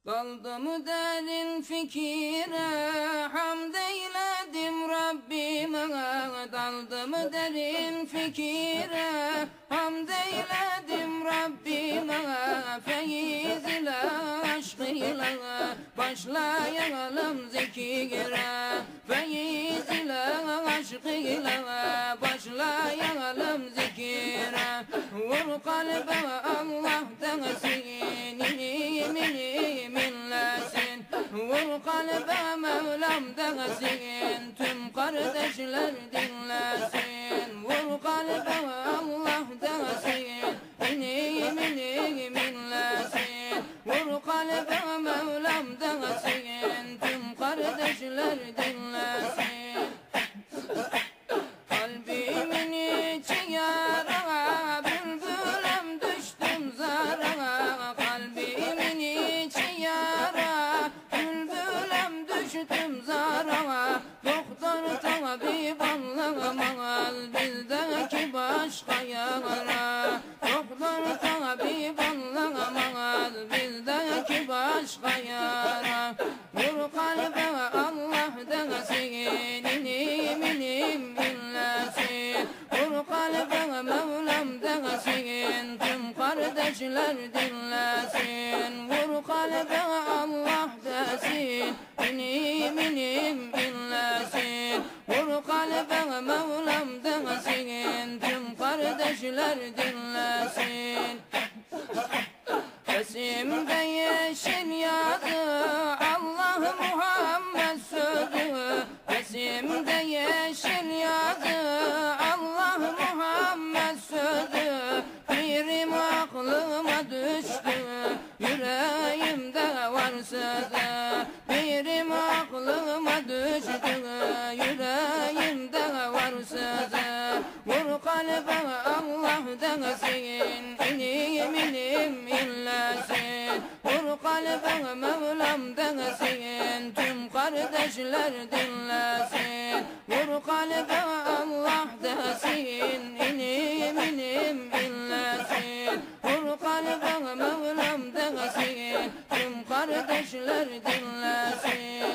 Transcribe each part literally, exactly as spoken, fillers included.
Daldım derin fikire, hamd eyledim Rabbime. Daldım derin fikire, hamd eyledim Rabbime. Feyiz ile aşk ile başlayalım zikire. Feyiz ile aşk ile başlayalım zikire. Vur kalbe Allah'tan sinini minlesin. Vur kalbe Mevlam'dan sin, tüm kardeşler dinlesin. Vur kalbe Allah'tan sinini minlesin. Vur kalbe Mevlam'dan sin, tüm kardeşler dinlesin. Kalbimin içi yara, bülbülüm düştüm zara. Kalbimin içi yara, bülbülüm düştüm zara. Doktor tabip anlamaz bizdeki başka yara. Doktor tabip anlamaz bizdeki başka yara. Vur kalbe Allah'tan sinini minim inlesin. Vur kalbe Mevlam'dan sin, tüm kardeşler dinlesin. Vur kalbe Allah'tan sinini minim inlesin. Vur kalbe Mevlam'dan sin, tüm kardeşler dinlesin. Resimde yeşil yazı, Allah Muhammed sözü. Resimde yeşil yazı, Allah Muhammed sözü. Pirim aklıma düştü, yüreğimde var sözü. Pirim aklıma düştü, yüreğimde var sözü. Vur kalbe Allah'tan sin, inim inim inlesin. Vur kalbe Mevlam'dan sin, tüm kardeşler dinlesin. Vur kalbe Allah'tan sin, inim inim inlesin. Vur kalbe Mevlam'dan sin, tüm kardeşler dinlesin.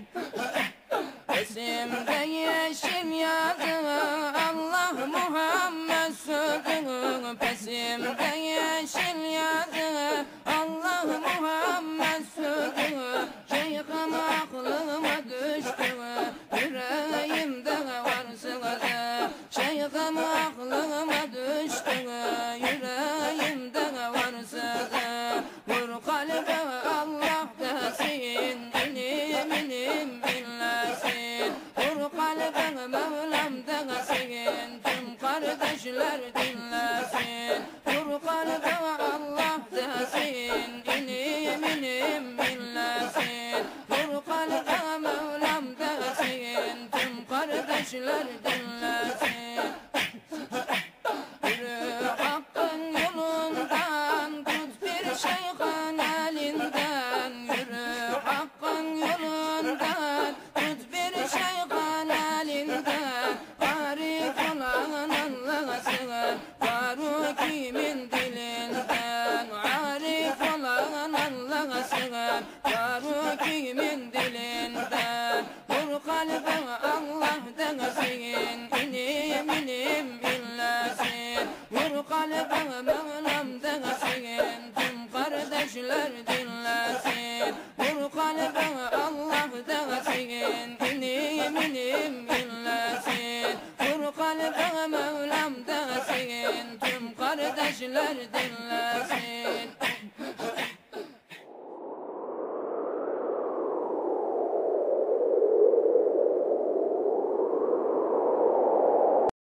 Resimde yeşil yazı, Allah Muhammed sözü. Pesimde yeşil yazı, Allah Muhammed sözü. Şeyhim aklıma düştü, yüreğimde var sızı. Şeyhim aklıma düştü, yüreğimde var sızı. Vur kalbe Allah'tan sin, inim inim inlesin. Vur kalbe Mevlam'dan sin, tüm kardeşler dinlesin. Vur kalbe Allah'tan sin, inim inim inlesin. Vur kalbe Mevlam'dan sin, tüm kardeşler dinlesin. Yürü hakkın yolundan, tut bir şeyhin elinden. Yürü hakkın yolundan, tut bir şeyhin elinden. Arif olan Allah'sın, Faruk'imin dilinden. Arif olan Allah'sın, Faruk'imin dilinden. Vur kalbe Allah'tan sin, inim inim inlesin. Vur kalbe Mevlam'dan sin, tüm kardeşler dinlesin. Vur kalbe Allah'tan sin, inim inim inlesin. Vur kalbe Mevlam'dan sin, tüm kardeşler dinlesin.